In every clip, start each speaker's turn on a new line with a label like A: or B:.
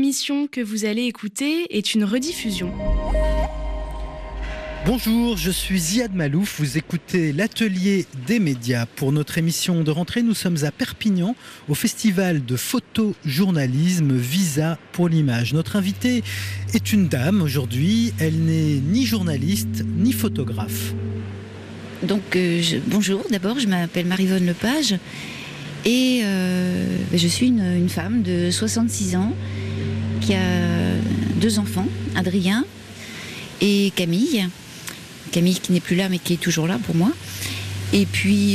A: L'émission que vous allez écouter est une rediffusion.
B: Bonjour, je suis Ziad Malouf, vous écoutez l'Atelier des médias. Pour notre émission de rentrée, nous sommes à Perpignan, au festival de photojournalisme Visa pour l'image. Notre invitée est une dame aujourd'hui, elle n'est ni journaliste ni photographe.
C: Donc bonjour, d'abord je m'appelle Maryvonne Lepage et je suis une femme de 66 ans qui a 2 enfants, Adrien et Camille. Camille qui n'est plus là mais qui est toujours là pour moi. Et puis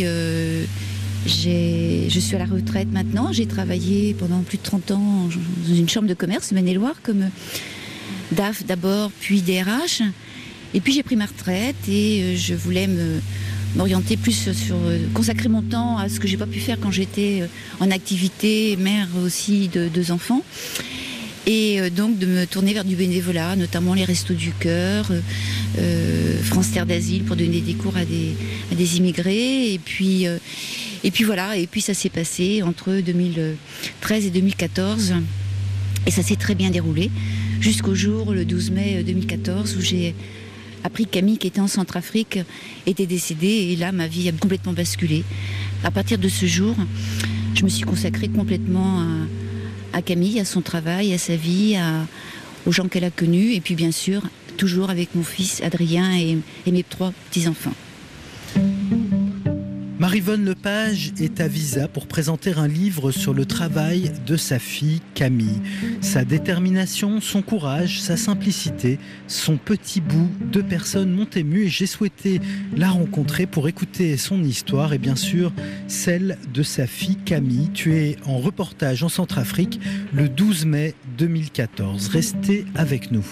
C: je suis à la retraite maintenant. J'ai travaillé pendant plus de 30 ans dans une chambre de commerce Maine-et-Loire comme DAF d'abord puis DRH. Et puis j'ai pris ma retraite et je voulais m'orienter plus sur consacrer mon temps à ce que j'ai pas pu faire quand j'étais en activité, mère aussi de 2 enfants. Et donc de me tourner vers du bénévolat, notamment les Restos du Cœur, France Terre d'Asile pour donner des cours à des immigrés. Et puis voilà, et puis ça s'est passé entre 2013 et 2014. Et ça s'est très bien déroulé, jusqu'au jour, le 12 mai 2014, où j'ai appris que Camille, qui était en Centrafrique, était décédée. Et là, ma vie a complètement basculé. À partir de ce jour, je me suis consacrée complètement à Camille, à son travail, à sa vie, aux gens qu'elle a connus, et puis bien sûr, toujours avec mon fils Adrien et mes 3 petits-enfants.
B: Maryvonne Lepage est à Visa pour présenter un livre sur le travail de sa fille Camille. Sa détermination, son courage, sa simplicité, son petit bout de personne m'ont ému et j'ai souhaité la rencontrer pour écouter son histoire et bien sûr celle de sa fille Camille, tuée en reportage en Centrafrique le 12 mai 2014. Restez avec nous.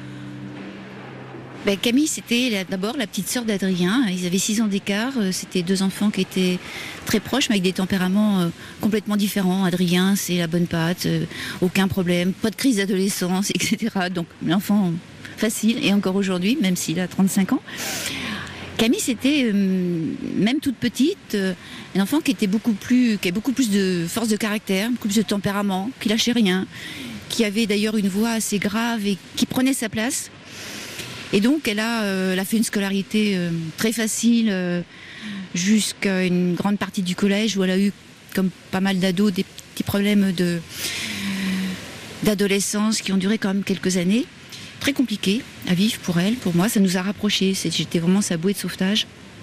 C: Camille, c'était d'abord la petite sœur d'Adrien. Ils avaient 6 ans d'écart. C'était 2 enfants qui étaient très proches, mais avec des tempéraments complètement différents. Adrien, c'est la bonne patte, aucun problème, pas de crise d'adolescence, etc. Donc, l'enfant facile, et encore aujourd'hui, même s'il a 35 ans. Camille, c'était, même toute petite, un enfant qui avait beaucoup plus de force de caractère, beaucoup plus de tempérament, qui lâchait rien, qui avait d'ailleurs une voix assez grave et qui prenait sa place. Et donc, elle a fait une scolarité très facile jusqu'à une grande partie du collège où elle a eu, comme pas mal d'ados, des petits problèmes d'adolescence qui ont duré quand même quelques années. Très compliqué à vivre pour elle, pour moi. Ça nous a rapprochés. J'étais vraiment sa bouée de sauvetage.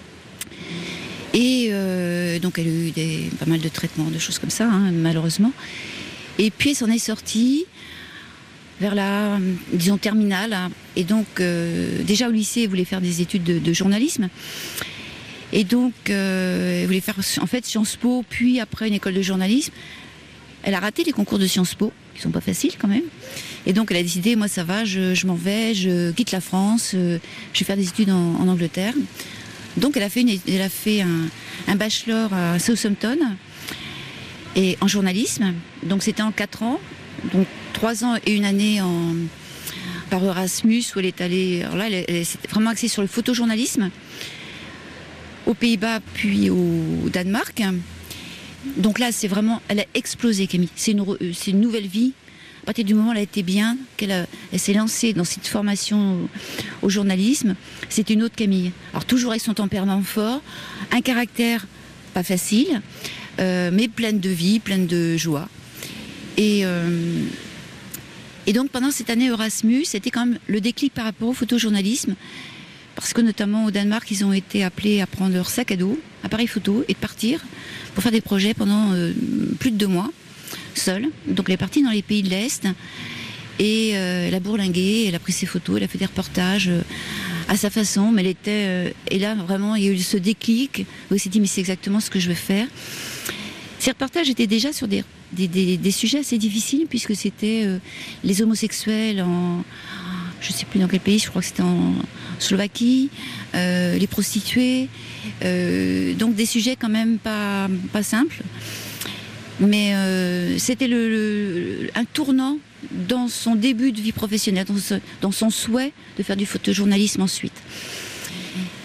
C: Et donc, elle a eu pas mal de traitements, de choses comme ça, hein, malheureusement. Et puis, elle s'en est sortie vers la, disons, terminale. Et donc, déjà au lycée, elle voulait faire des études de journalisme. Et donc, elle voulait faire, en fait, Sciences Po, puis après une école de journalisme. Elle a raté les concours de Sciences Po, qui sont pas faciles quand même. Et donc, elle a décidé, moi, ça va, je m'en vais, je quitte la France, je vais faire des études en Angleterre. Donc, elle a fait un bachelor à Southampton, et en journalisme. Donc, c'était en 4 ans. Donc 3 ans et 1 année par Erasmus, où elle est allée. Alors là, elle s'est vraiment axée sur le photojournalisme, aux Pays-Bas puis au Danemark. Donc là, elle a explosé, Camille. C'est une nouvelle vie. À partir du moment où elle a été bien, elle s'est lancée dans cette formation au journalisme, c'est une autre Camille. Alors toujours avec son tempérament fort, un caractère pas facile, mais pleine de vie, pleine de joie. Et donc pendant cette année Erasmus, c'était quand même le déclic par rapport au photojournalisme, parce que notamment au Danemark, ils ont été appelés à prendre leur sac à dos, appareil photo, et de partir pour faire des projets pendant plus de 2 mois, seule. Donc elle est partie dans les pays de l'Est, et elle a bourlingué, elle a pris ses photos, elle a fait des reportages à sa façon, mais elle était... et là, vraiment, il y a eu ce déclic, où elle s'est dit, mais c'est exactement ce que je veux faire. Ces reportages étaient déjà sur des sujets assez difficiles, puisque c'était les homosexuels je ne sais plus dans quel pays, je crois que c'était en Slovaquie, les prostituées, donc des sujets quand même pas simples. Mais c'était un tournant dans son début de vie professionnelle, dans son souhait de faire du photojournalisme ensuite.
B: Je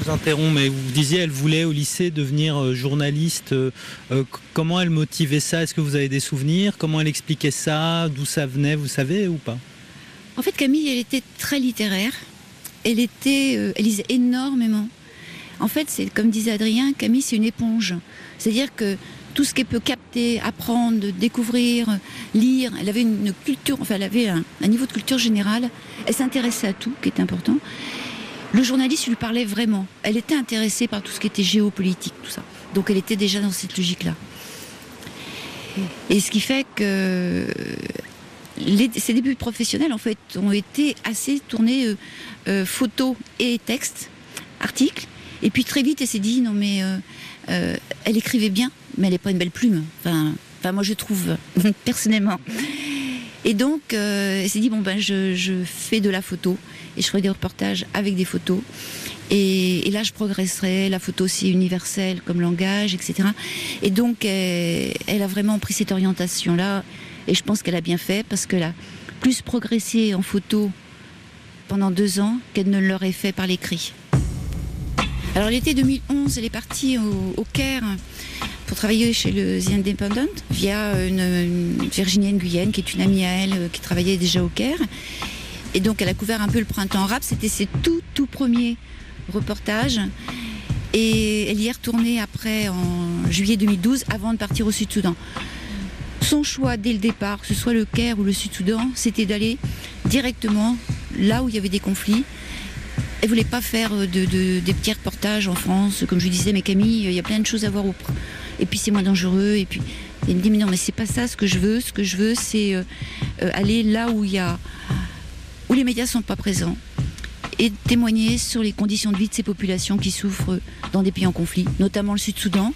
B: vous interromps, mais vous disiez elle voulait au lycée devenir journaliste. Comment elle motivait ça? Est-ce que vous avez des souvenirs? Comment elle expliquait ça? D'où ça venait, vous savez ou pas?
C: En fait, Camille, elle était très littéraire. Elle lisait énormément. En fait, c'est comme disait Adrien, Camille, c'est une éponge. C'est-à-dire que tout ce qu'elle peut capter, apprendre, découvrir, lire, elle avait une culture, enfin, elle avait un niveau de culture générale. Elle s'intéressait à tout, qui est important. Le journaliste lui parlait vraiment. Elle était intéressée par tout ce qui était géopolitique, tout ça. Donc, elle était déjà dans cette logique-là. Et ce qui fait que ses débuts professionnels, en fait, ont été assez tournés photos et textes, articles. Et puis très vite, elle s'est dit, non mais elle écrivait bien, mais elle n'est pas une belle plume. Enfin, moi je trouve, personnellement. Et donc, elle s'est dit, bon ben je fais de la photo, et je ferai des reportages avec des photos. Et là, je progresserai. La photo, c'est universel comme langage, etc. Et donc, elle a vraiment pris cette orientation-là. Et je pense qu'elle a bien fait, parce qu'elle a plus progressé en photo pendant 2 ans qu'elle ne l'aurait fait par l'écrit. Alors l'été 2011, elle est partie au Caire pour travailler chez le The Independent via une Virginienne Guyenne qui est une amie à elle qui travaillait déjà au Caire. Et donc elle a couvert un peu le printemps arabe. C'était ses tout premiers reportages. Et elle y est retournée après en juillet 2012 avant de partir au Sud-Soudan. Son choix dès le départ, que ce soit le Caire ou le Sud-Soudan, c'était d'aller directement là où il y avait des conflits. Elle voulait pas faire des petits reportages en France, comme je lui disais, mais Camille, il y a plein de choses à voir et puis c'est moins dangereux. Et puis elle me dit, mais non, mais c'est pas ça ce que je veux. Ce que je veux, c'est aller là où les médias sont pas présents et témoigner sur les conditions de vie de ces populations qui souffrent dans des pays en conflit, notamment le Sud-Soudan.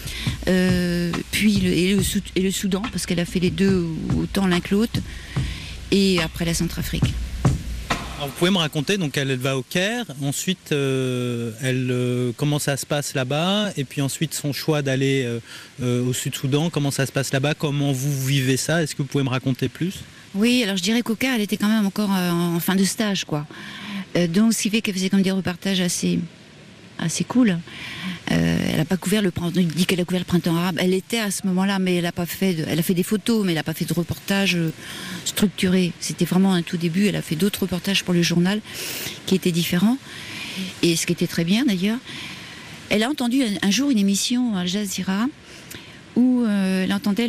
C: Puis le Soudan, parce qu'elle a fait les deux autant l'un que l'autre, et après la Centrafrique.
B: Alors vous pouvez me raconter, donc elle va au Caire, ensuite comment ça se passe là-bas, et puis ensuite son choix d'aller au Sud-Soudan, comment ça se passe là-bas, comment vous vivez ça, est-ce que vous pouvez me raconter plus? Oui, alors je dirais qu'au Caire, elle était quand même encore en fin de stage, quoi. Donc ce qui fait qu'elle faisait comme des reportages assez cool. Elle n'a pas couvert le printemps. Il dit qu'elle a couvert le printemps arabe. Elle était à ce moment-là, mais elle a fait des photos, mais elle n'a pas fait de reportage structuré. C'était vraiment un tout début. Elle a fait d'autres reportages pour le journal qui étaient différents, et ce qui était très bien d'ailleurs. Elle a entendu un jour une émission à Al Jazeera où elle entendait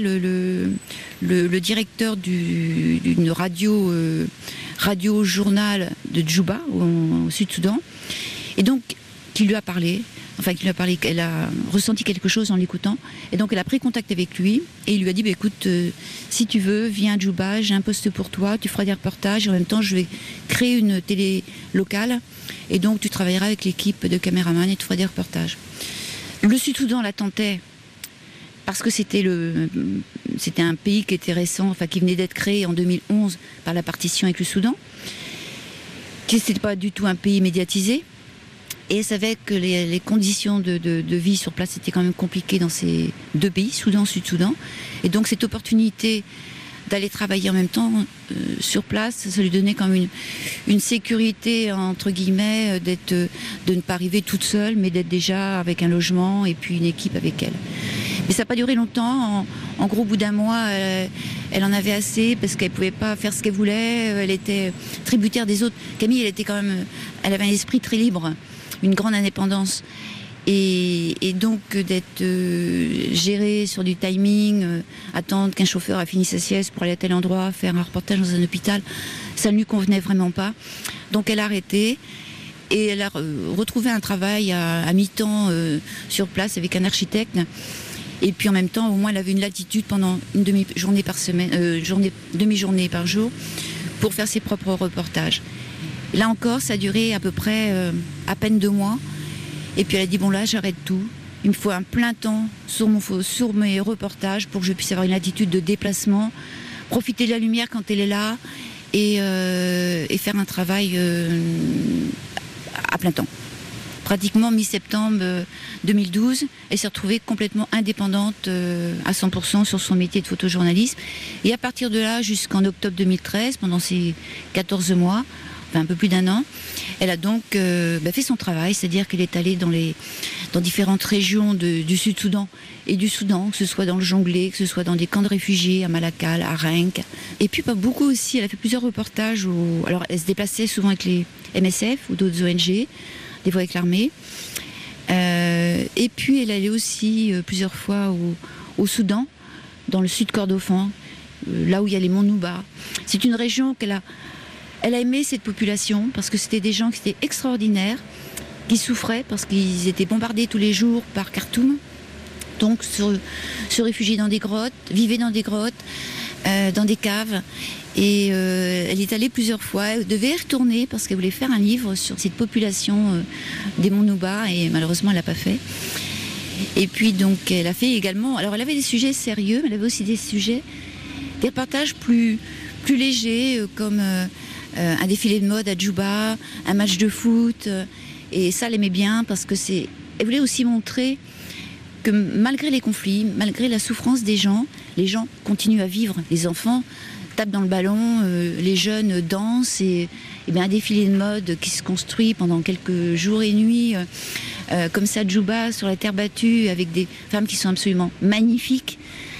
B: le directeur d'une radio journal de Djouba au Sud-Soudan, et donc qui lui a parlé, qu'elle a ressenti quelque chose en l'écoutant, et donc elle a pris contact avec lui, et il lui a dit, écoute, si tu veux, viens à Djouba, j'ai un poste pour toi, tu feras des reportages, et en même temps je vais créer une télé locale, et donc tu travailleras avec l'équipe de caméramans et tu feras des reportages. Le Sud-Soudan l'attendait, parce que c'était un pays qui était récent, enfin qui venait d'être créé en 2011 par la partition avec le Soudan, qui n'était pas du tout un pays médiatisé. Et elle savait que les conditions de vie sur place étaient quand même compliquées dans ces deux pays, Soudan, Sud-Soudan. Et donc cette opportunité d'aller travailler en même temps sur place, ça lui donnait quand même une sécurité, entre guillemets, de ne pas arriver toute seule, mais d'être déjà avec un logement et puis une équipe avec elle. Mais ça n'a pas duré longtemps. En gros, au bout d'un mois, elle en avait assez parce qu'elle ne pouvait pas faire ce qu'elle voulait. Elle était tributaire des autres. Camille, elle avait un esprit très libre, une grande indépendance. Et donc d'être gérée sur du timing, attendre qu'un chauffeur a fini sa sieste pour aller à tel endroit, faire un reportage dans un hôpital, ça ne lui convenait vraiment pas. Donc elle a arrêté et elle a retrouvé un travail à mi-temps sur place avec un architecte. Et puis en même temps, au moins, elle avait une latitude pendant une demi-journée par semaine, demi-journée par jour, pour faire ses propres reportages. Là encore, ça a duré à peu près à peine 2 mois. Et puis elle a dit, bon là, j'arrête tout. Il me faut un plein temps sur mes reportages pour que je puisse avoir une latitude de déplacement, profiter de la lumière quand elle est là et faire un travail à plein temps. Pratiquement mi-septembre 2012, elle s'est retrouvée complètement indépendante à 100% sur son métier de photojournalisme. Et à partir de là, jusqu'en octobre 2013, pendant ces 14 mois,
C: un peu plus d'1 an. Elle a donc fait son travail, c'est-à-dire qu'elle est allée dans différentes régions du Sud-Soudan et du Soudan, que ce soit dans le Jonglé, que ce soit dans des camps de réfugiés, à Malakal, à Rennes. Et puis pas beaucoup aussi, elle a fait plusieurs reportages. Alors elle se déplaçait souvent avec les MSF ou d'autres ONG, des fois avec l'armée. Et puis elle allait aussi plusieurs fois au Soudan, dans le sud Kordofan, là où il y a les monts Nouba. C'est une région elle a aimé cette population parce que c'était des gens qui étaient extraordinaires, qui souffraient parce qu'ils étaient bombardés tous les jours par Khartoum. Donc se réfugiaient dans des grottes, vivaient dans des grottes, dans des caves. Et elle est allée plusieurs fois. Elle devait y retourner parce qu'elle voulait faire un livre sur cette population des monts Nouba et malheureusement elle l'a pas fait. Et puis donc elle a fait également. Alors elle avait des sujets sérieux, mais elle avait aussi des reportages plus légers comme un défilé de mode à Djouba, un match de foot. Et ça elle aimait bien parce que elle voulait aussi montrer que malgré les conflits, malgré la souffrance des gens, les gens continuent à vivre. Les enfants tapent dans le ballon, les jeunes dansent et un défilé de mode qui se construit pendant quelques jours et nuits, comme ça, Djouba, sur la terre battue, avec des femmes qui sont absolument magnifiques.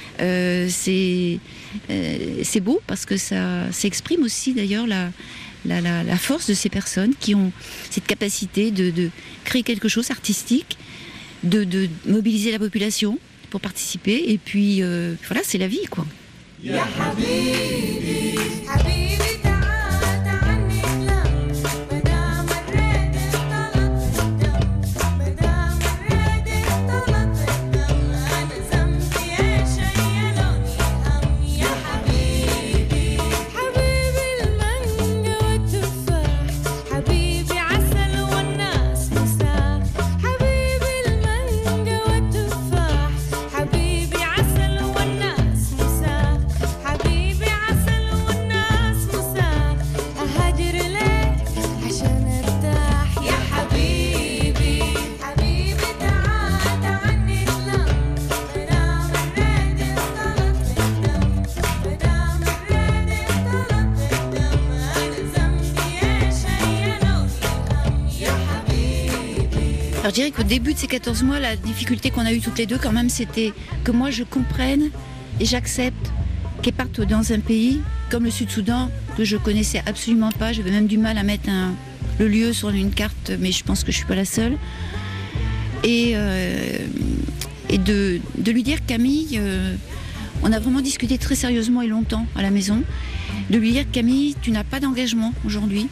C: C'est beau parce que ça exprime aussi d'ailleurs la force de ces personnes qui ont cette capacité de créer quelque chose artistique, de mobiliser la population pour participer. Et puis voilà, c'est la vie, quoi. يا حبيبي حبيبي تعال عني لم مدام الريد اختلط الدم مدام الريد اختلط الدم انا ذنبي ايش شيلوني هم يا حبيبي حبيبي المانجا والتفاح حبيبي عسل والناس مساح حبيبي المانجا والتفاح حبيبي عسل والناس مساح حبيبي عسل والناس مساح أهاجر لك عشان ارتاح يا حبيبي حبيبي تعال عني لم مدام الريد اختلط الدم مدام الريد اختلط الدم أنا ذنبي ايش شيلوني هم يا حبيبي. Alors je dirais qu'au début de ces 14 mois, la difficulté qu'on a eue toutes les deux quand même, c'était que moi je comprenne et j'accepte qu'elle parte dans un pays comme le Sud-Soudan que je connaissais absolument pas. J'avais même du mal à mettre le lieu sur une carte, mais je pense que je suis pas la seule. Et de lui dire, Camille, on a vraiment discuté très sérieusement et longtemps à la maison, de lui dire, Camille, tu n'as pas d'engagement aujourd'hui.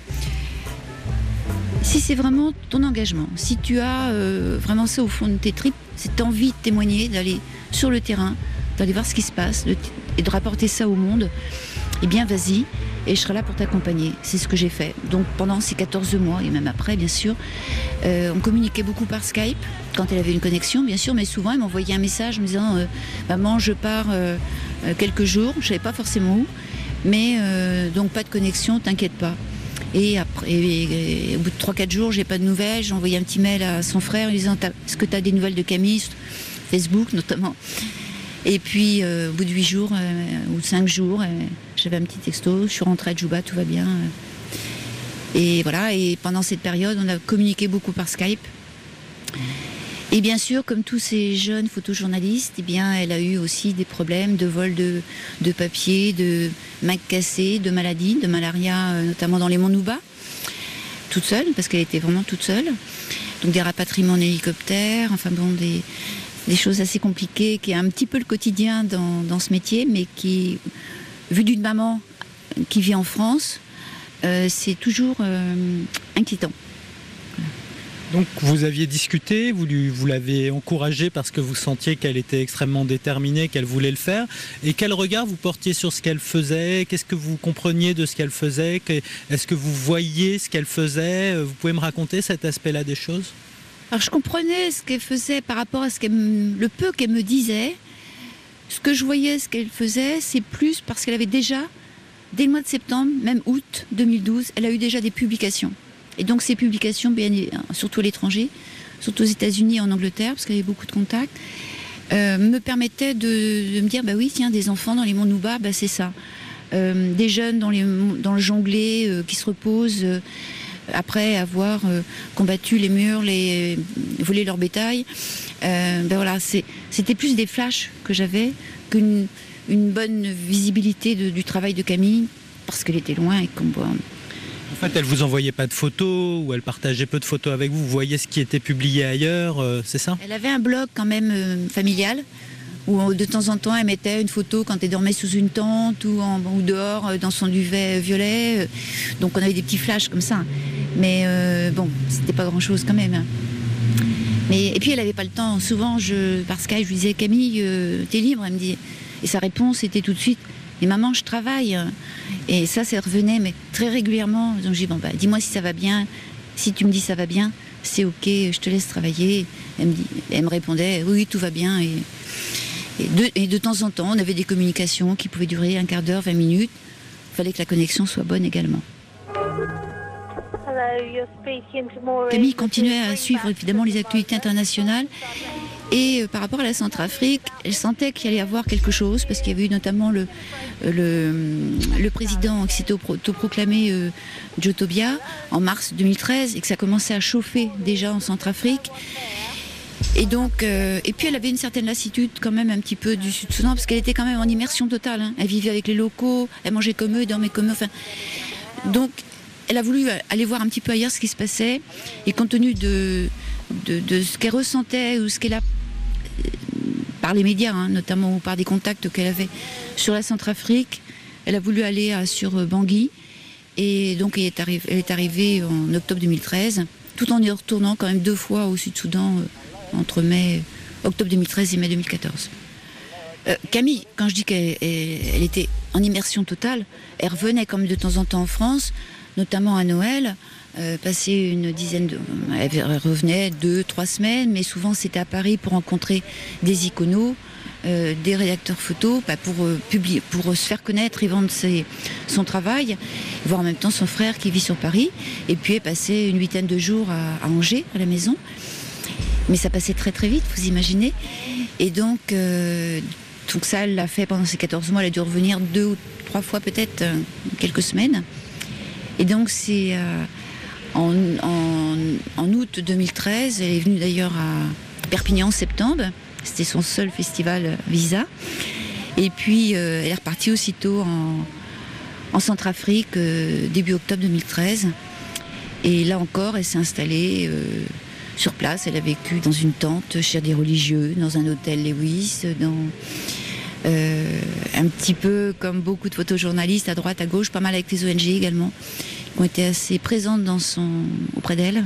C: Si c'est vraiment ton engagement, si tu as vraiment ça au fond de tes tripes, cette envie de témoigner, d'aller sur le terrain, d'aller voir ce qui se passe et de rapporter ça au monde, eh bien vas-y, et je serai là pour t'accompagner. C'est ce que j'ai fait. Donc pendant ces 14 mois, et même après bien sûr, on communiquait beaucoup par Skype, quand elle avait une connexion bien sûr, mais souvent elle m'envoyait un message me disant maman, je pars quelques jours, je ne savais pas forcément où, mais donc pas de connexion, t'inquiète pas. Et après, au bout de 3-4 jours, j'ai pas de nouvelles. J'ai envoyé un petit mail à son frère en lui disant est-ce que tu as des nouvelles de Camille, Facebook notamment. Et puis au bout de 8 jours ou 5 jours, j'avais un petit texto, je suis rentrée à Djouba, tout va bien. Et voilà, et pendant cette période, on a communiqué beaucoup par Skype. Et bien sûr, comme tous ces jeunes photojournalistes, eh bien, elle a eu aussi des problèmes de vol de papier, de mains cassées, de maladies, de malaria, notamment dans les monts Nouba, toute seule, parce qu'elle était vraiment toute seule. Donc des rapatriements en hélicoptère, enfin bon, des choses assez compliquées, qui est un petit peu le quotidien dans ce métier, mais qui, vu d'une maman qui vit en France, c'est toujours inquiétant.
B: Donc vous aviez discuté, vous l'avez encouragée parce que vous sentiez qu'elle était extrêmement déterminée, qu'elle voulait le faire. Et quel regard vous portiez sur ce qu'elle faisait? Qu'est-ce que vous compreniez de ce qu'elle faisait? Est-ce que vous voyiez ce qu'elle faisait? Vous pouvez me raconter cet aspect-là des choses?
C: Alors je comprenais ce qu'elle faisait par rapport à le peu qu'elle me disait. Ce que je voyais, ce qu'elle faisait, c'est plus parce qu'elle avait déjà, dès le mois de septembre, même août 2012, elle a eu déjà des publications. Et donc ces publications, surtout à l'étranger, surtout aux États-Unis et en Angleterre, parce qu'elle avait beaucoup de contacts, me permettaient de me dire, bah oui, tiens, des enfants dans les monts Nouba, bah c'est ça. des jeunes dans le jonglé qui se reposent après avoir combattu les murs, volé leur bétail. Voilà, c'était plus des flashs que j'avais qu'une bonne visibilité du travail de Camille, parce qu'elle était loin et qu'on voit.
B: En fait, elle vous envoyait pas de photos ou elle partageait peu de photos avec vous. Vous voyez ce qui était publié ailleurs, c'est ça?
C: Elle avait un blog quand même familial où de temps en temps elle mettait une photo quand elle dormait sous une tente ou dehors dans son duvet violet. Donc on avait des petits flashs comme ça. Mais bon, c'était pas grand-chose quand même. Et puis elle avait pas le temps. Souvent, par Skype, je lui disais Camille, t'es libre? Elle me dit, et sa réponse était tout de suite. Et maman, je travaille. Et ça revenait, mais très régulièrement. Donc j'ai dit, bon, dis-moi si ça va bien. Si tu me dis ça va bien, c'est ok, je te laisse travailler. Elle me répondait, oui, tout va bien. Et de temps en temps, on avait des communications qui pouvaient durer un quart d'heure, 20 minutes. Il fallait que la connexion soit bonne également. Camille continuait à suivre évidemment les actualités internationales. Et par rapport à la Centrafrique, elle sentait qu'il allait y avoir quelque chose, parce qu'il y avait eu notamment le président qui s'était autoproclamé Joe Tobia en mars 2013, et que ça commençait à chauffer déjà en Centrafrique. Et donc, et puis elle avait une certaine lassitude quand même un petit peu du Sud-Soudan, parce qu'elle était quand même en immersion totale. Hein. Elle vivait avec les locaux, elle mangeait comme eux, elle dormait comme eux. Enfin, donc, elle a voulu aller voir un petit peu ailleurs ce qui se passait, et compte tenu de ce qu'elle ressentait ou ce qu'elle a par les médias, hein, notamment ou par des contacts qu'elle avait sur la Centrafrique, elle a voulu aller sur Bangui, et donc elle est arrivée en octobre 2013, tout en y retournant quand même 2 fois au Sud-Soudan entre octobre 2013 et mai 2014. Camille, quand je dis qu'elle était en immersion totale, elle revenait comme de temps en temps en France, notamment à Noël, passer une dizaine elle revenait 2-3 semaines, mais souvent c'était à Paris pour rencontrer des iconos, des rédacteurs photos, pour publier, pour se faire connaître et vendre son travail, voir en même temps son frère qui vit sur Paris, et puis elle passait une 8aine de jours à Angers, à la maison. Mais ça passait très très vite, vous imaginez. Et donc ça, elle l'a fait pendant ces 14 mois, elle a dû revenir 2 ou 3 fois peut-être, quelques semaines. Et donc c'est en août 2013, elle est venue d'ailleurs à Perpignan en septembre, c'était son seul festival Visa. Et puis elle est repartie aussitôt en Centrafrique début octobre 2013. Et là encore, elle s'est installée sur place. Elle a vécu dans une tente chez des religieux, dans un hôtel Lewis, un petit peu comme beaucoup de photojournalistes à droite, à gauche, pas mal avec les ONG également, qui ont été assez présentes auprès d'elle.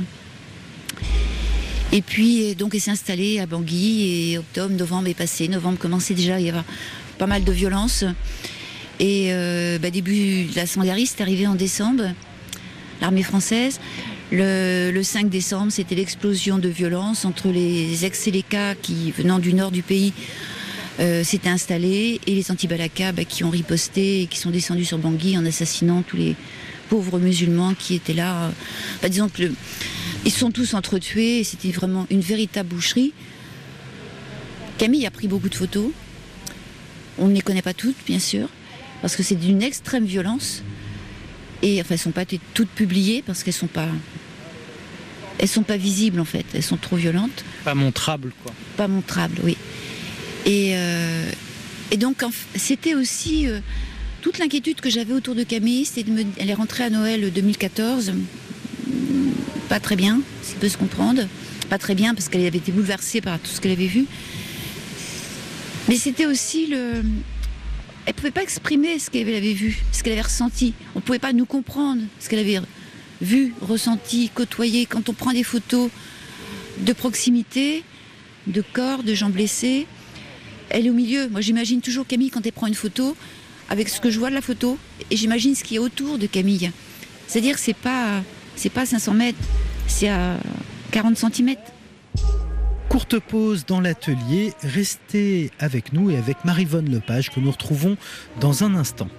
C: Et puis donc elle s'est installée à Bangui, et octobre, novembre est passé. Novembre commençait déjà à y avoir pas mal de violence. Et début de la Sangariste est arrivé en décembre, l'armée française. Le 5 décembre, c'était l'explosion de violence entre les ex-Séléka qui, venant du nord du pays, s'étaient installés, et les anti-Balaka qui ont riposté et qui sont descendus sur Bangui en assassinant tous les pauvres musulmans qui étaient là. Disons que ils sont tous entretués, et c'était vraiment une véritable boucherie. Camille a pris beaucoup de photos. On ne les connaît pas toutes, bien sûr, parce que c'est d'une extrême violence. Et enfin, elles ne sont pas toutes publiées parce qu'elles sont pas visibles en fait. Elles sont trop violentes.
B: Pas montrables, quoi.
C: Pas montrables, oui. Et donc c'était aussi toute l'inquiétude que j'avais autour de Camille. Elle est rentrée à Noël 2014, pas très bien, si peut se comprendre. Pas très bien parce qu'elle avait été bouleversée par tout ce qu'elle avait vu. Mais c'était aussi elle ne pouvait pas exprimer ce qu'elle avait vu, ce qu'elle avait ressenti. On ne pouvait pas nous comprendre ce qu'elle avait vu, ressenti, côtoyé. Quand on prend des photos de proximité, de corps, de gens blessés, elle est au milieu. Moi, j'imagine toujours Camille quand elle prend une photo, avec ce que je vois de la photo, et j'imagine ce qui est autour de Camille. C'est-à-dire que c'est pas 500 mètres, c'est à 40 cm.
B: Courte pause dans l'atelier, restez avec nous et avec Maryvonne Lepage que nous retrouvons dans un instant.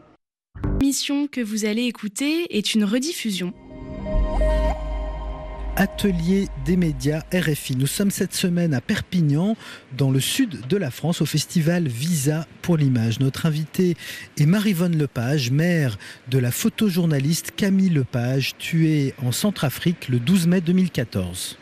A: L'émission que vous allez écouter est une rediffusion.
B: Atelier des médias RFI. Nous sommes cette semaine à Perpignan, dans le sud de la France, au festival Visa pour l'image. Notre invitée est Maryvonne Lepage, mère de la photojournaliste Camille Lepage, tuée en Centrafrique le 12 mai 2014.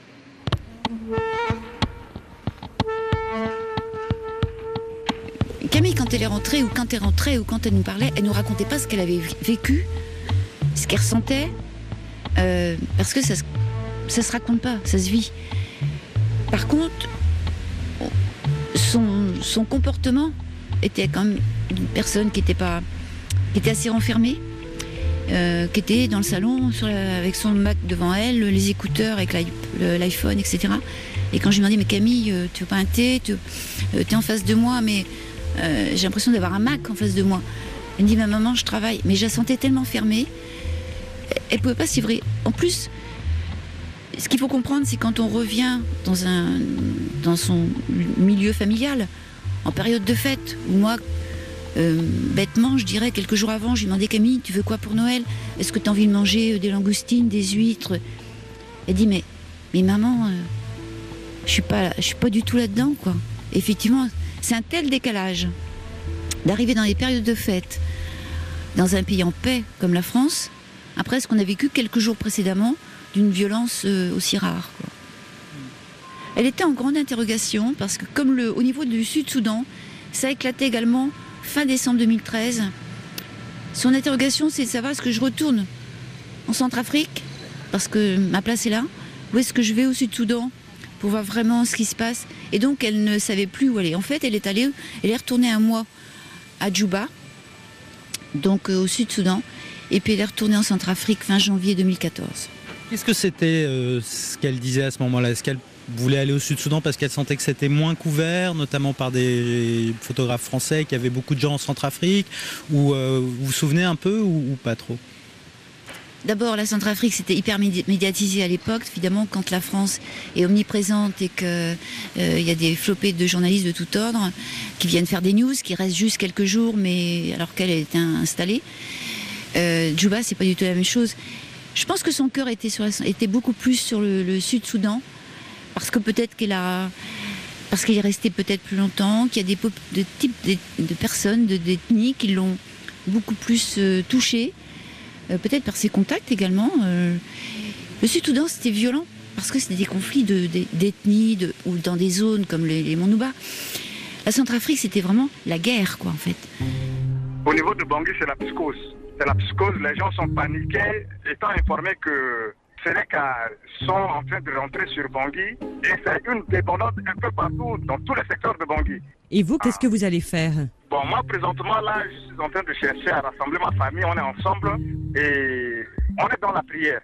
C: Camille, quand elle est rentrée, ou quand elle nous parlait, elle nous racontait pas ce qu'elle avait vécu, ce qu'elle ressentait, parce que ça se raconte pas, ça se vit. Par contre, son comportement était quand même une personne qui était assez renfermée, qui était dans le salon avec son Mac devant elle, les écouteurs avec l'iPhone, etc. Et quand je lui demandais, mais Camille, tu veux pas un thé, t'es en face de moi, mais j'ai l'impression d'avoir un Mac en face de moi. Elle me dit, ma maman, je travaille. Mais je la sentais tellement fermée, elle pouvait pas s'y livrer. En plus, ce qu'il faut comprendre, c'est quand on revient dans son milieu familial, en période de fête, où moi, bêtement, je dirais, quelques jours avant, je lui demandais, Camille, tu veux quoi pour Noël? Est-ce que tu as envie de manger des langoustines, des huîtres? Elle dit, mais maman, je suis pas du tout là-dedans, quoi. Effectivement, c'est un tel décalage d'arriver dans les périodes de fête, dans un pays en paix comme la France, après ce qu'on a vécu quelques jours précédemment, d'une violence aussi rare, quoi. Elle était en grande interrogation parce que comme au niveau du Sud-Soudan, ça a éclaté également fin décembre 2013. Son interrogation, c'est de savoir est-ce que je retourne en Centrafrique parce que ma place est là, ou est-ce que je vais au Sud-Soudan pour voir vraiment ce qui se passe. Et donc elle ne savait plus où aller. En fait, elle est retournée un mois à Djouba, donc au Sud-Soudan, et puis elle est retournée en Centrafrique fin janvier 2014.
B: Qu'est-ce que c'était ce qu'elle disait à ce moment-là? Est-ce qu'elle voulait aller au Sud-Soudan parce qu'elle sentait que c'était moins couvert, notamment par des photographes français, qu'il y avait beaucoup de gens en Centrafrique, ou vous vous souvenez un peu ou pas trop?
C: D'abord, la Centrafrique, c'était hyper médiatisé à l'époque, évidemment, quand la France est omniprésente et qu'il y a des flopées de journalistes de tout ordre qui viennent faire des news, qui restent juste quelques jours, mais alors qu'elle était installée. Djouba, c'est pas du tout la même chose. Je pense que son cœur était beaucoup plus sur le Sud-Soudan, parce que peut-être parce qu'il est resté peut-être plus longtemps, qu'il y a des types de personnes, d'ethnies qui l'ont beaucoup plus touché. Peut-être par ses contacts également. Le Sud-Soudan, c'était violent, parce que c'était des conflits d'ethnie, ou dans des zones comme les Monts Nouba. La Centrafrique, c'était vraiment la guerre, quoi, en fait.
D: Au niveau de Bangui, c'est la psychose. C'est la psychose, les gens sont paniqués, étant informés que Sénéca sont en train de rentrer sur Bangui, et c'est une débandade un peu partout, dans tous les secteurs de Bangui.
E: Et vous, qu'est-ce que vous allez faire?
D: Bon, moi, présentement, là, je suis en train de chercher à rassembler ma famille. On est ensemble et on est dans la prière.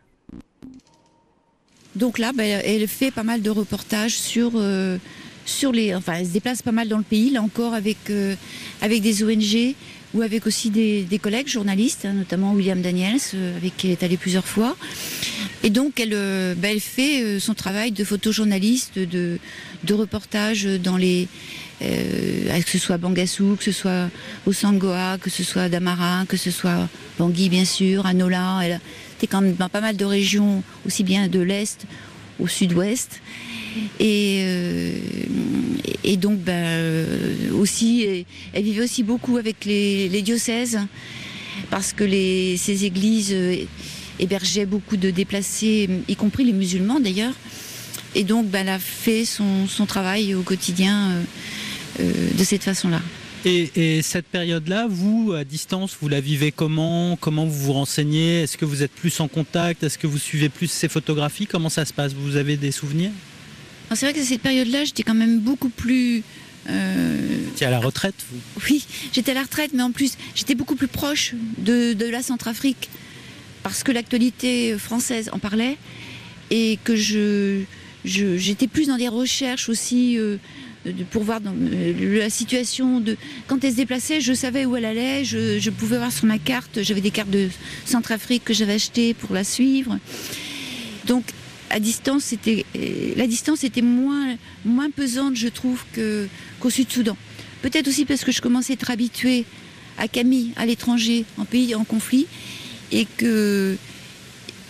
C: Donc là, elle fait pas mal de reportages sur les... Enfin, elle se déplace pas mal dans le pays, là encore, avec des ONG ou avec aussi des collègues journalistes, hein, notamment William Daniels, avec qui elle est allée plusieurs fois. Et donc, elle fait son travail de photojournaliste, de reportage dans les... que ce soit Bangassou, que ce soit au Sangoa, que ce soit à Damara, que ce soit Bangui bien sûr, à Nola. Elle était quand même dans pas mal de régions, aussi bien de l'Est au Sud-Ouest. Et donc aussi, elle vivait aussi beaucoup avec les diocèses, parce que ces églises hébergeaient beaucoup de déplacés, y compris les musulmans d'ailleurs. Et donc elle a fait son travail au quotidien de cette façon-là.
B: Et cette période-là, vous, à distance, vous la vivez comment? Comment vous vous renseignez? Est-ce que vous êtes plus en contact? Est-ce que vous suivez plus ces photographies? Comment ça se passe? Vous avez des souvenirs?
C: Alors, c'est vrai que cette période-là, j'étais quand même beaucoup plus...
B: T'es à la retraite, vous?
C: Oui, j'étais à la retraite, mais en plus, j'étais beaucoup plus proche de la Centrafrique, parce que l'actualité française en parlait, et que j'étais plus dans des recherches aussi... pour voir la situation quand elle se déplaçait, je savais où elle allait, je pouvais voir sur ma carte, j'avais des cartes de Centrafrique que j'avais achetées pour la suivre. Donc la distance était moins pesante, je trouve, qu'au Sud-Soudan. Peut-être aussi parce que je commençais à être habituée à Camille, à l'étranger, en pays en conflit, et que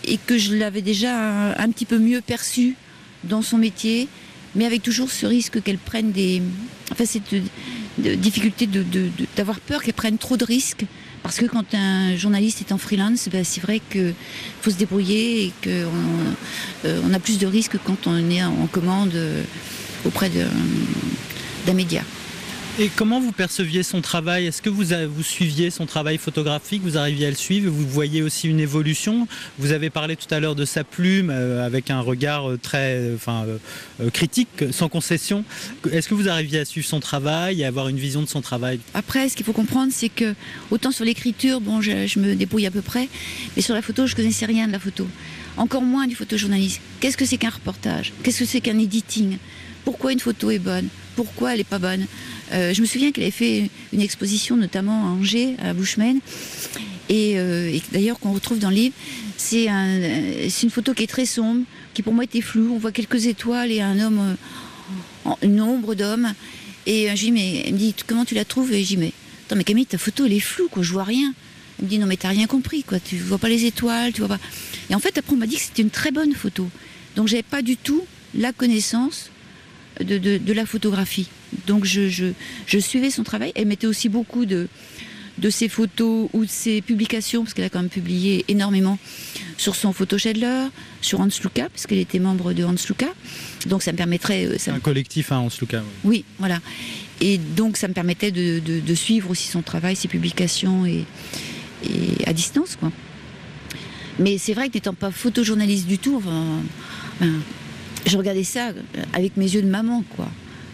C: et que je l'avais déjà un petit peu mieux perçue dans son métier, mais avec toujours ce risque qu'elle prenne cette difficulté d'avoir peur qu'elle prenne trop de risques. Parce que quand un journaliste est en freelance, c'est vrai qu'il faut se débrouiller et qu'on a plus de risques quand on est en commande auprès d'un média.
B: Et comment vous perceviez son travail? Est-ce que vous suiviez son travail photographique? Vous arriviez à le suivre? Vous voyez aussi une évolution? Vous avez parlé tout à l'heure de sa plume avec un regard très critique, sans concession. Est-ce que vous arriviez à suivre son travail et à avoir une vision de son travail?
C: Après, ce qu'il faut comprendre, c'est que autant sur l'écriture, je me débrouille à peu près, mais sur la photo, je ne connaissais rien de la photo. Encore moins du photojournalisme. Qu'est-ce que c'est qu'un reportage? Qu'est-ce que c'est qu'un editing? Pourquoi une photo est bonne? Pourquoi elle n'est pas bonne? Je me souviens qu'elle avait fait une exposition, notamment à Angers, à Bushman, et d'ailleurs qu'on retrouve dans le livre. C'est une photo qui est très sombre, qui pour moi était floue. On voit quelques étoiles et un homme, une ombre d'homme. Et je lui dis, mais elle me dit, comment tu la trouves? Et je dis, mais attends, mais Camille, ta photo elle est floue, quoi, je vois rien. Elle me dit, non mais t'as rien compris, quoi, tu vois pas les étoiles, tu vois pas. Et en fait, après on m'a dit que c'était une très bonne photo. Donc j'avais pas du tout la connaissance de la photographie. Donc je suivais son travail. Elle mettait aussi beaucoup de ses photos ou de ses publications, parce qu'elle a quand même publié énormément sur son Photoschedler, sur Hans Luca, parce qu'elle était membre de Hans Luca. Donc ça me permettrait...
B: un collectif, Hans Luca.
C: Oui, voilà. Et donc ça me permettait de suivre aussi son travail, ses publications et à distance, quoi. Mais c'est vrai que n'étant pas photojournaliste du tout, je regardais ça avec mes yeux de maman, quoi.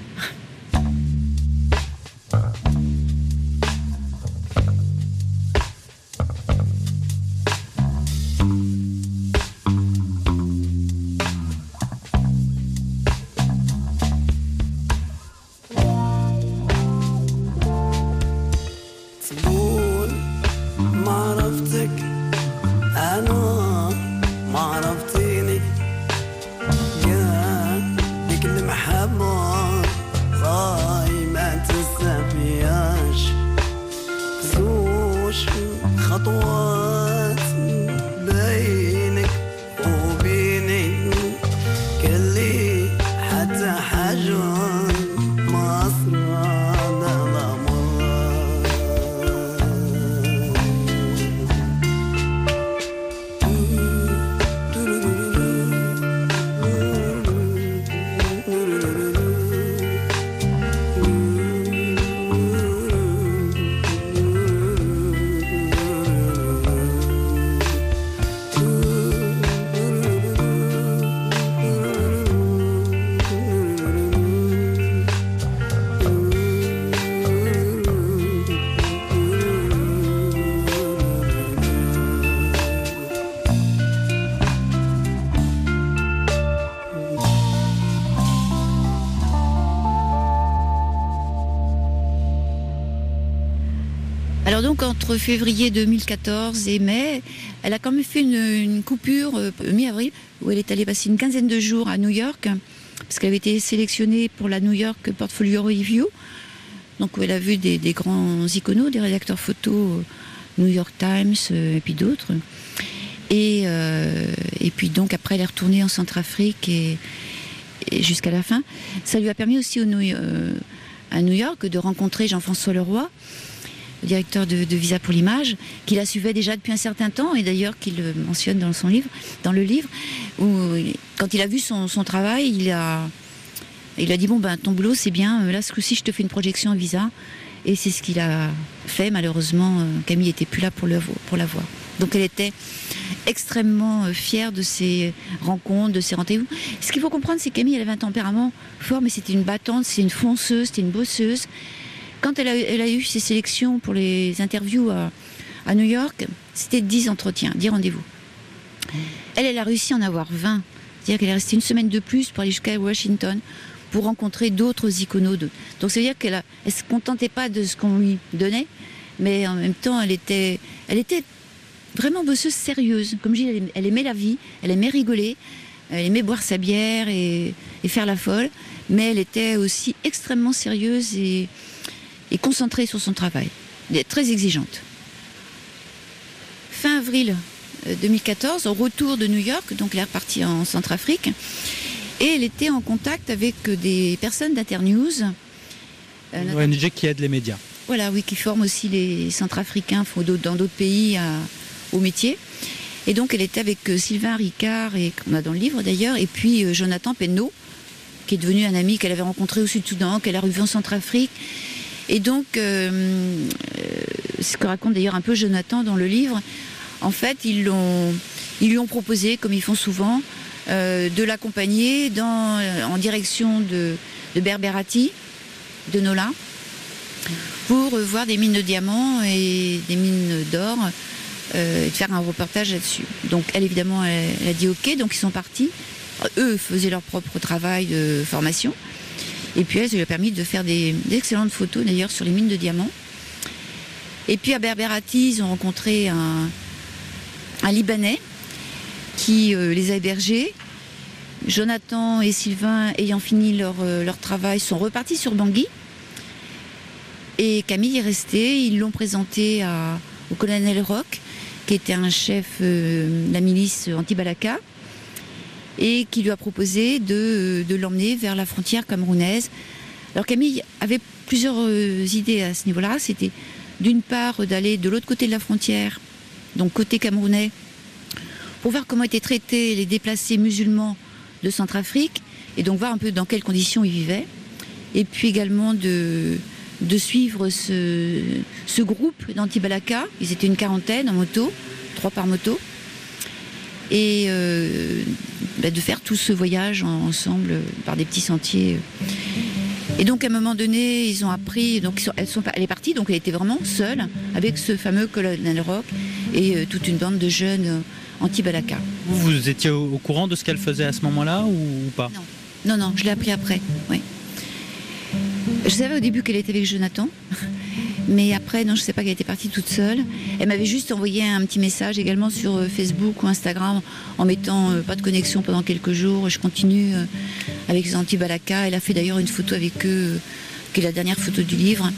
C: Alors donc entre février 2014 et mai, elle a quand même fait une coupure mi-avril où elle est allée passer une quinzaine de jours à New York parce qu'elle avait été sélectionnée pour la New York Portfolio Review, donc où elle a vu des grands iconos, des rédacteurs photos, New York Times et puis d'autres. Et puis donc après elle est retournée en Centrafrique et jusqu'à la fin. Ça lui a permis aussi à New York de rencontrer Jean-François Leroy, le directeur de Visa pour l'image, qui la suivait déjà depuis un certain temps, et d'ailleurs qu'il le mentionne dans le livre, où quand il a vu son travail, il a dit bon ton boulot c'est bien, là ce coup-ci je te fais une projection à Visa, et c'est ce qu'il a fait. Malheureusement Camille n'était plus là pour la voir. Donc elle était extrêmement fière de ses rencontres, de ses rendez-vous. Ce qu'il faut comprendre, c'est que Camille elle avait un tempérament fort, mais c'était une battante, c'est une fonceuse, c'était une bosseuse. Quand elle a eu ses sélections pour les interviews à New York, c'était 10 entretiens, 10 rendez-vous. Elle a réussi à en avoir 20. C'est-à-dire qu'elle est restée une semaine de plus pour aller jusqu'à Washington pour rencontrer d'autres iconos. Donc ça veut dire qu'elle ne se contentait pas de ce qu'on lui donnait, mais en même temps, elle était vraiment bosseuse sérieuse. Comme je dis, elle aimait la vie, elle aimait rigoler, elle aimait boire sa bière et faire la folle, mais elle était aussi extrêmement sérieuse et concentrée sur son travail. Elle est très exigeante. Fin avril 2014, au retour de New York, donc elle est repartie en Centrafrique, et elle était en contact avec des personnes d'Internews.
B: Une ONG qui aide les médias.
C: Voilà, oui, qui forme aussi les Centrafricains dans d'autres pays au métier. Et donc elle était avec Sylvain Ricard, et qu'on a dans le livre d'ailleurs, et puis Jonathan Penneau, qui est devenu un ami qu'elle avait rencontré au Sud-Soudan, qu'elle a revu en Centrafrique. Et donc, ce que raconte d'ailleurs un peu Jonathan dans le livre, en fait, ils lui ont proposé, comme ils font souvent, de l'accompagner en direction de Berberati, de Nola, pour voir des mines de diamants et des mines d'or, et faire un reportage là-dessus. Donc elle, évidemment, elle a dit OK, donc ils sont partis. Eux faisaient leur propre travail de formation. Et puis elle, ça lui a permis de faire d'excellentes photos, d'ailleurs, sur les mines de diamants. Et puis à Berberati, ils ont rencontré un Libanais qui les a hébergés. Jonathan et Sylvain, ayant fini leur travail, sont repartis sur Bangui. Et Camille est restée. Ils l'ont présenté au colonel Roch, qui était un chef de la milice anti-Balaka, et qui lui a proposé de l'emmener vers la frontière camerounaise. Alors Camille avait plusieurs idées à ce niveau-là. C'était d'une part d'aller de l'autre côté de la frontière, donc côté camerounais, pour voir comment étaient traités les déplacés musulmans de Centrafrique, et donc voir un peu dans quelles conditions ils vivaient. Et puis également de suivre ce groupe d'anti-Balaka. Ils étaient une quarantaine en moto, 3 par moto. Et de faire tout ce voyage ensemble par des petits sentiers. Et donc à un moment donné, ils ont appris, donc elle est partie, donc elle était vraiment seule avec ce fameux colonel Roch et toute une bande de jeunes anti-Balaka.
B: Vous étiez au courant de ce qu'elle faisait à ce moment-là ou pas?
C: Non, je l'ai appris après, oui. Je savais au début qu'elle était avec Jonathan, mais après, non, je ne sais pas qu'elle était partie toute seule. Elle m'avait juste envoyé un petit message également sur Facebook ou Instagram en mettant pas de connexion pendant quelques jours. Je continue avec les anti-Balaka. Elle a fait d'ailleurs une photo avec eux, qui est la dernière photo du livre.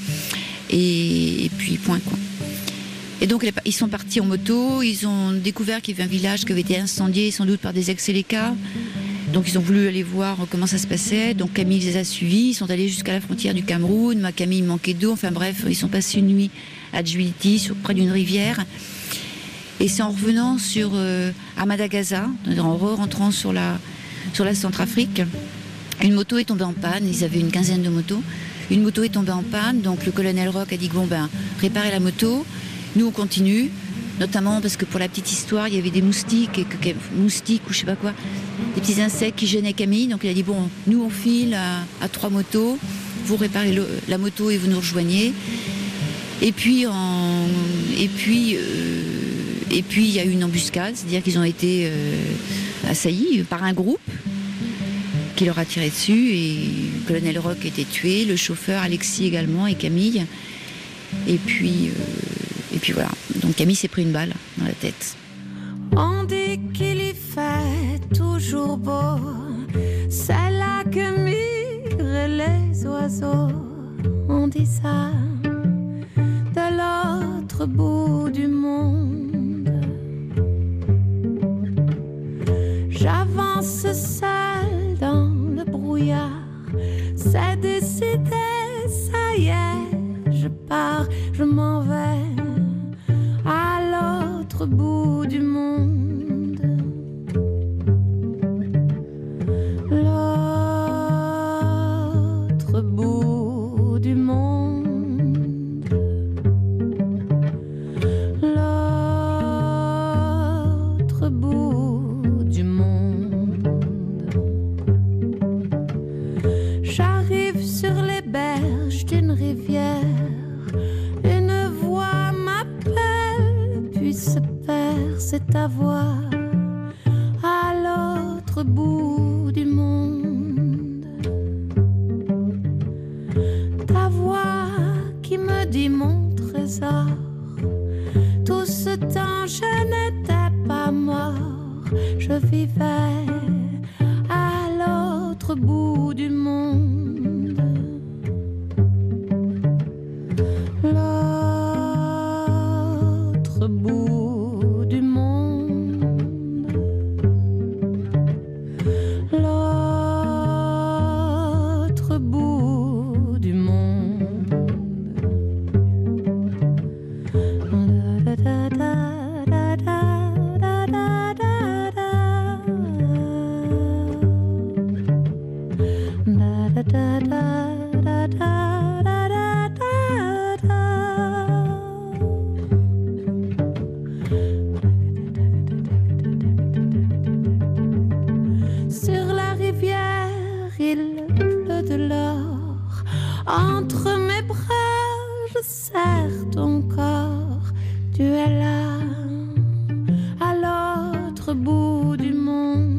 C: Et puis, point, quoi. Et donc, ils sont partis en moto. Ils ont découvert qu'il y avait un village qui avait été incendié, sans doute par des ex-Séléka. Donc ils ont voulu aller voir comment ça se passait. Donc Camille les a suivis, ils sont allés jusqu'à la frontière du Cameroun. Ma Camille manquait d'eau, enfin bref, ils sont passés une nuit à Djibouti, près d'une rivière. Et c'est en revenant à Madagaza, en rentrant sur la Centrafrique, une moto est tombée en panne. Ils avaient une quinzaine de motos. Une moto est tombée en panne, donc le colonel Roch a dit réparez la moto, nous on continue. Notamment parce que pour la petite histoire, il y avait des moustiques ou je sais pas quoi, des petits insectes qui gênaient Camille. Donc il a dit nous on file à 3 motos, vous réparez la moto et vous nous rejoignez. Et puis il y a eu une embuscade, c'est-à-dire qu'ils ont été assaillis par un groupe qui leur a tiré dessus, et le colonel Roch était tué, le chauffeur Alexis également et Camille. Et puis voilà, donc Camille s'est pris une balle dans la tête.
F: On dit qu'il y fait toujours beau, c'est là que migrent les oiseaux. On dit ça de l'autre bout du monde. J'avance seule dans le brouillard, c'est décidé, ça y est, je pars, je m'en vais à l'autre bout du monde. L'autre bout du monde. L'autre bout du monde. J'arrive sur les berges d'une rivière. Une voix m'appelle, puis se perd, c'est ta voix à l'autre bout du monde. Ta voix qui me dit mon trésor, tout ce temps je n'étais pas mort, je vivais à l'autre bout du monde. L'autre bout du monde. Entre mes bras, je serre ton corps. Tu es là, à l'autre bout du monde.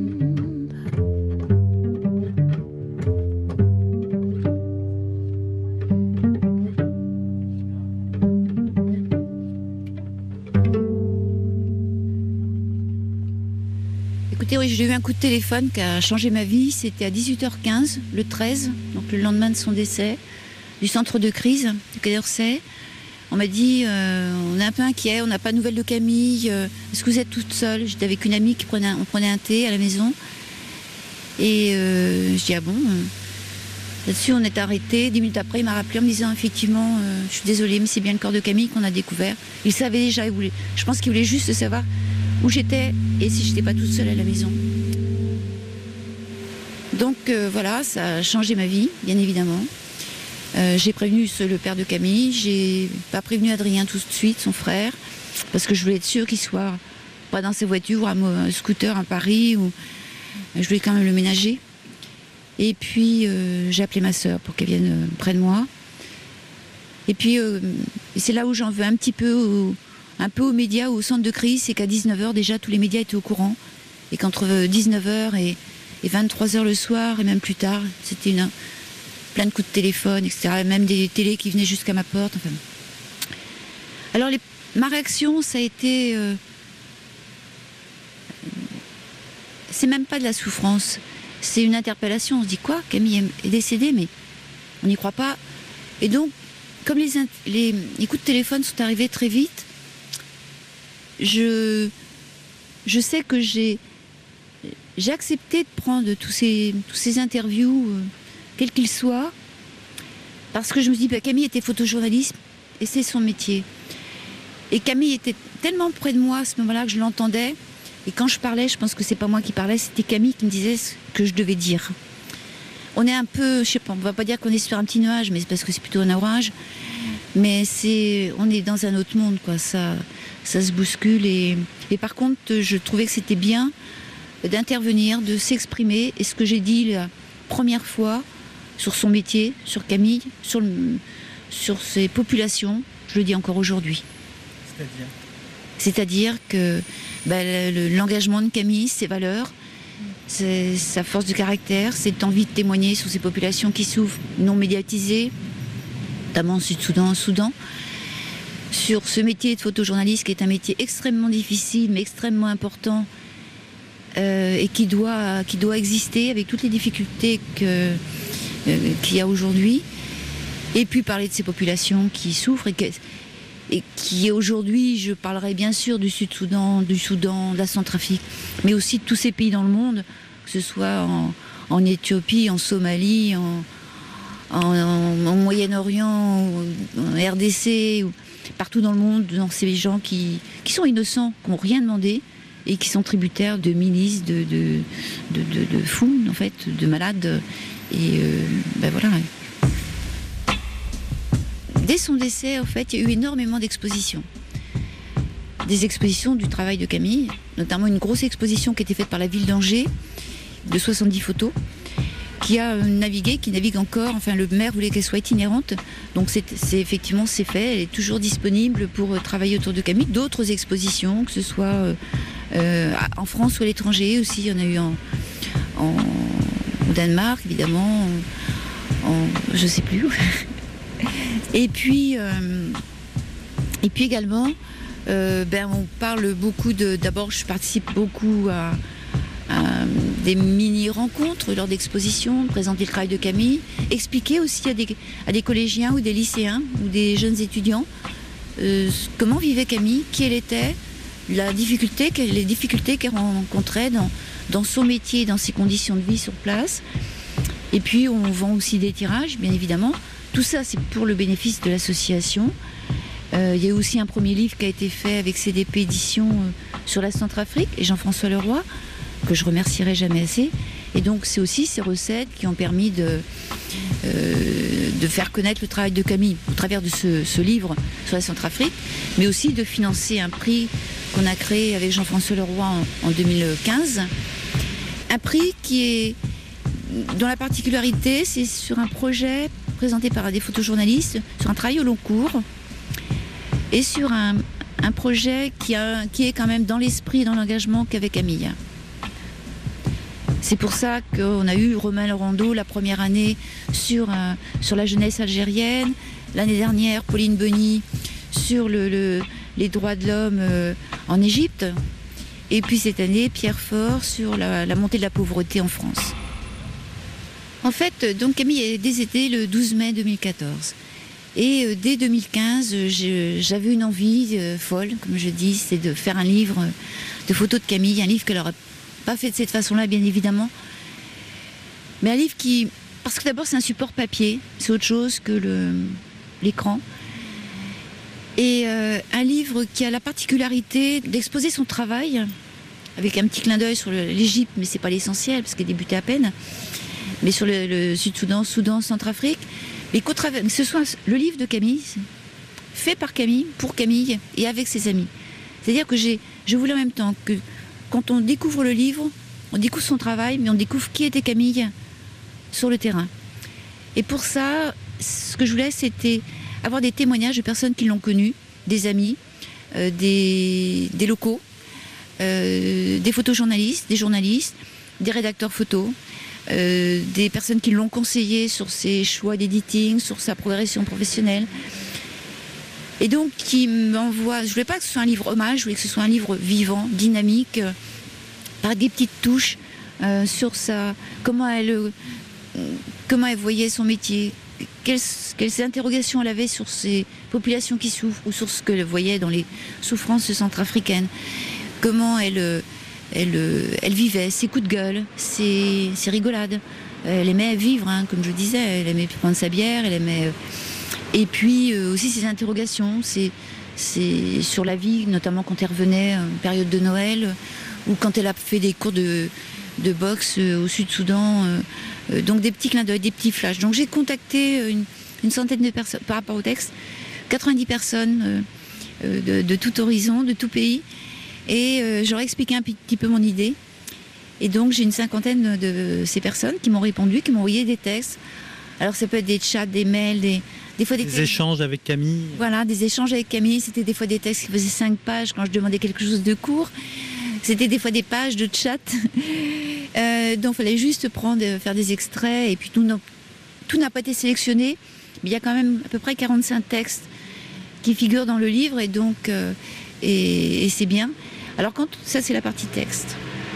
C: Écoutez, oui, j'ai eu un coup de téléphone qui a changé ma vie. C'était à 18h15, le 13, donc le lendemain de son décès, du centre de crise du Quai d'Orsay. On m'a dit, on est un peu inquiet, on n'a pas de nouvelles de Camille. Est-ce que vous êtes toute seule? J'étais avec une amie on prenait un thé à la maison. Et je dis, ah bon Là-dessus, on est arrêté. 10 minutes après, il m'a rappelé en me disant, effectivement, je suis désolée, mais c'est bien le corps de Camille qu'on a découvert. Il savait déjà, je pense qu'il voulait juste savoir où j'étais et si j'étais pas toute seule à la maison. Donc voilà, ça a changé ma vie, bien évidemment. J'ai prévenu le père de Camille, j'ai pas prévenu Adrien tout de suite, son frère, parce que je voulais être sûre qu'il soit pas dans ses voitures, à un scooter à Paris, ou je voulais quand même le ménager. Et puis j'ai appelé ma sœur pour qu'elle vienne près de moi. Et puis c'est là où j'en veux un peu aux médias, au centre de crise, c'est qu'à 19h déjà tous les médias étaient au courant. Et qu'entre 19h et 23h le soir, et même plus tard, c'était plein de coups de téléphone, etc. Même des télés qui venaient jusqu'à ma porte. Enfin. Alors ma réaction, ça a été... c'est même pas de la souffrance, c'est une interpellation. On se dit quoi? Camille est décédée, mais on n'y croit pas. Et donc, comme les coups de téléphone sont arrivés très vite, je sais que j'ai accepté de prendre tous ces interviews, quels qu'ils soient, parce que je me dis, Camille était photojournaliste et c'est son métier. Et Camille était tellement près de moi à ce moment-là que je l'entendais. Et quand je parlais, je pense que c'est pas moi qui parlais, c'était Camille qui me disait ce que je devais dire. On est un peu, je sais pas, on va pas dire qu'on est sur un petit nuage, mais c'est parce que c'est plutôt un orage. Mais on est dans un autre monde, quoi. Ça se bouscule. Et par contre, je trouvais que c'était bien d'intervenir, de s'exprimer. Et ce que j'ai dit la première fois sur son métier, sur Camille, sur ses populations, je le dis encore aujourd'hui. C'est-à-dire que l'engagement de Camille, ses valeurs, sa force de caractère, cette envie de témoigner sur ces populations qui souffrent, non médiatisées, notamment au Soudan, sur ce métier de photojournaliste qui est un métier extrêmement difficile mais extrêmement important et qui doit exister avec toutes les difficultés qu'il y a aujourd'hui. Et puis parler de ces populations qui souffrent et qui aujourd'hui, je parlerai bien sûr du Sud-Soudan, du Soudan, de la Centrafrique, mais aussi de tous ces pays dans le monde, que ce soit en Éthiopie, en Somalie, en Moyen-Orient, en RDC, ou partout dans le monde, dans ces gens qui sont innocents, qui n'ont rien demandé et qui sont tributaires de milices, de fous, en fait, de malades. Et voilà. Dès son décès, en fait, il y a eu énormément d'expositions. Des expositions du travail de Camille, notamment une grosse exposition qui a été faite par la ville d'Angers, de 70 photos, qui navigue encore. Enfin, le maire voulait qu'elle soit itinérante. Donc, c'est fait. Elle est toujours disponible pour travailler autour de Camille. D'autres expositions, que ce soit en France ou à l'étranger aussi. Il y en a eu au Danemark, évidemment. Je ne sais plus. Et puis également, on parle beaucoup d'abord, je participe beaucoup à des mini-rencontres lors d'expositions, présenter le travail de Camille, expliquer aussi à des collégiens ou des lycéens ou des jeunes étudiants comment vivait Camille, qui elle était, les difficultés qu'elle rencontrait dans son métier, dans ses conditions de vie sur place. Et puis on vend aussi des tirages, bien évidemment. Tout ça, c'est pour le bénéfice de l'association. Il y a aussi un premier livre qui a été fait avec CDP Éditions sur la Centrafrique et Jean-François Leroy, que je remercierai jamais assez. Et donc, c'est aussi ces recettes qui ont permis de faire connaître le travail de Camille au travers de ce livre sur la Centrafrique, mais aussi de financer un prix qu'on a créé avec Jean-François Leroy en 2015. Un prix dont la particularité, c'est sur un projet présenté par des photojournalistes sur un travail au long cours et sur un projet qui est quand même dans l'esprit et dans l'engagement qu'avec Camille. C'est pour ça qu'on a eu Romain Laurando la première année sur la jeunesse algérienne, l'année dernière Pauline Beny sur les droits de l'homme en Égypte, et puis cette année Pierre Faure sur la montée de la pauvreté en France. En fait, donc Camille est décédée le 12 mai 2014. Et dès 2015, j'avais une envie folle, comme je dis, c'est de faire un livre de photos de Camille, un livre qu'elle n'aurait pas fait de cette façon-là, bien évidemment. Mais un livre qui... Parce que d'abord, c'est un support papier, c'est autre chose que l'écran. Et un livre qui a la particularité d'exposer son travail, avec un petit clin d'œil sur l'Égypte, mais c'est pas l'essentiel, parce qu'elle débutait à peine, mais sur le Sud-Soudan, Soudan, Centrafrique, mais que ce soit le livre de Camille, fait par Camille, pour Camille et avec ses amis. C'est-à-dire que je voulais en même temps que quand on découvre le livre, on découvre son travail, mais on découvre qui était Camille sur le terrain. Et pour ça, ce que je voulais, c'était avoir des témoignages de personnes qui l'ont connue, des amis, des locaux, des photojournalistes, des journalistes, des rédacteurs photos, des personnes qui l'ont conseillé sur ses choix d'editing, sur sa progression professionnelle. Et donc, qui m'envoie... Je voulais pas que ce soit un livre hommage, je voulais que ce soit un livre vivant, dynamique, par des petites touches sur comment elle voyait son métier, quelles interrogations elle avait sur ces populations qui souffrent ou sur ce qu'elle voyait dans les souffrances centrafricaines. Comment elle vivait, ses coups de gueule, ses rigolades. Elle aimait vivre, hein, comme je disais, elle aimait prendre sa bière, elle aimait... Et puis aussi ses interrogations, c'est sur la vie, notamment quand elle revenait en période de Noël, ou quand elle a fait des cours de boxe au Sud-Soudan, donc des petits clins d'œil, des petits flashs. Donc j'ai contacté une centaine de personnes par rapport au texte, 90 personnes de tout horizon, de tout pays, et j'aurais expliqué un petit peu mon idée. Et donc j'ai une cinquantaine de ces personnes qui m'ont répondu, qui m'ont envoyé des textes. Alors ça peut être des chats, des mails, des fois des
B: échanges avec Camille.
C: Voilà, des échanges avec Camille. C'était des fois des textes qui faisaient 5 pages quand je demandais quelque chose de court. C'était des fois des pages de chat. Donc il fallait juste faire des extraits. Et puis tout n'a pas été sélectionné. Mais il y a quand même à peu près 45 textes qui figurent dans le livre. Et donc, et c'est bien. Alors ça, c'est la partie texte.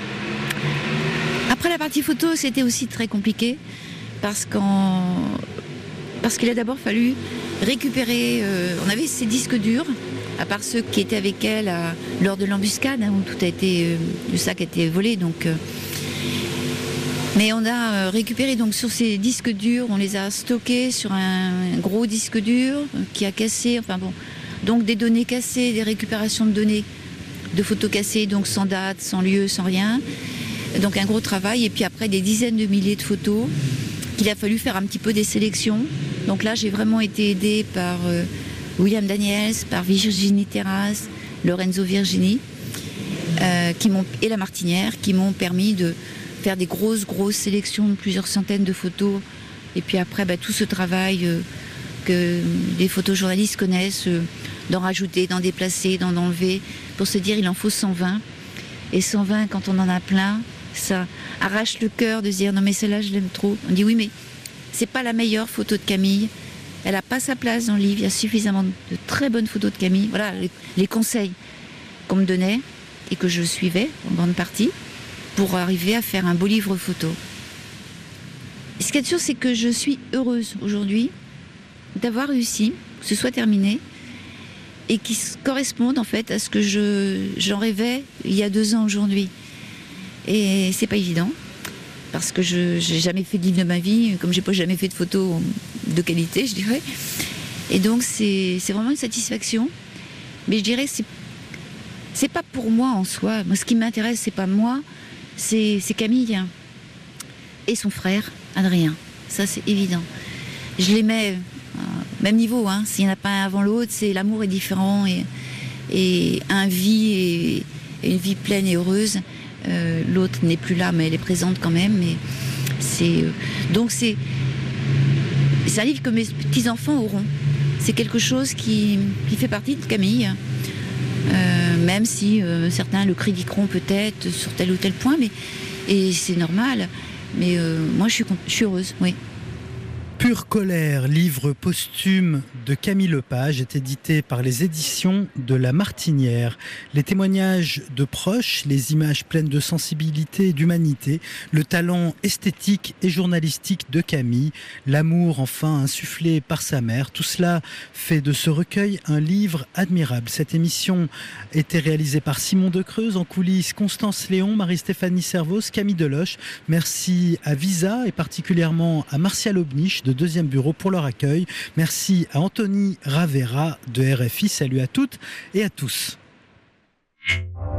C: Après la partie photo, c'était aussi très compliqué. Parce qu'il a d'abord fallu récupérer... on avait ces disques durs, à part ceux qui étaient avec elle lors de l'embuscade, hein, où tout a été... le sac a été volé, donc... mais on a récupéré donc sur ces disques durs, on les a stockés sur un gros disque dur qui a cassé, enfin bon... Donc des données cassées, des récupérations de données, de photos cassées, donc sans date, sans lieu, sans rien. Donc un gros travail, et puis après des dizaines de milliers de photos qu'il a fallu faire un petit peu des sélections. Donc là, j'ai vraiment été aidée par William Daniels, par Virginie Terrasse, Lorenzo Virginie, et la Martinière, qui m'ont permis de faire des grosses sélections de plusieurs centaines de photos. Et puis après, tout ce travail que les photojournalistes connaissent, d'en rajouter, d'en déplacer, d'en enlever, pour se dire il en faut 120. Et 120, quand on en a plein, ça arrache le cœur de se dire non mais celle-là je l'aime trop. On dit oui mais c'est pas la meilleure photo de Camille, elle n'a pas sa place dans le livre, il y a suffisamment de très bonnes photos de Camille. Voilà les conseils qu'on me donnait et que je suivais en grande partie pour arriver à faire un beau livre photo. Et ce qui est sûr, c'est que je suis heureuse aujourd'hui d'avoir réussi, que ce soit terminé et qui corresponde en fait à ce que j'en rêvais il y a 2 ans aujourd'hui. Et c'est pas évident, parce que je n'ai jamais fait de livre de ma vie, comme j'ai pas jamais fait de photos de qualité, je dirais. Et donc c'est vraiment une satisfaction. Mais je dirais que c'est pas pour moi en soi. Moi, ce qui m'intéresse, c'est pas moi, c'est Camille et son frère, Adrien. Ça, c'est évident. Je les mets au même niveau, hein. S'il n'y en a pas un avant l'autre, c'est l'amour est différent et une vie pleine et heureuse. L'autre n'est plus là, mais elle est présente quand même. Mais donc c'est c'est un livre que mes petits-enfants auront. C'est quelque chose qui fait partie de Camille. Même si certains le critiqueront peut-être sur tel ou tel point, et c'est normal. Mais moi, je suis heureuse, oui.
B: Pure colère, livre posthume de Camille Lepage, est édité par les éditions de La Martinière. Les témoignages de proches, les images pleines de sensibilité et d'humanité, le talent esthétique et journalistique de Camille, l'amour enfin insufflé par sa mère, tout cela fait de ce recueil un livre admirable. Cette émission était réalisée par Simon Decreuse, en coulisses Constance Léon, Marie-Stéphanie Servoz, Camille Deloche. Merci à Visa et particulièrement à Martial Obnich de Deuxième Bureau pour leur accueil. Merci à Anthony Ravera de RFI. Salut à toutes et à tous.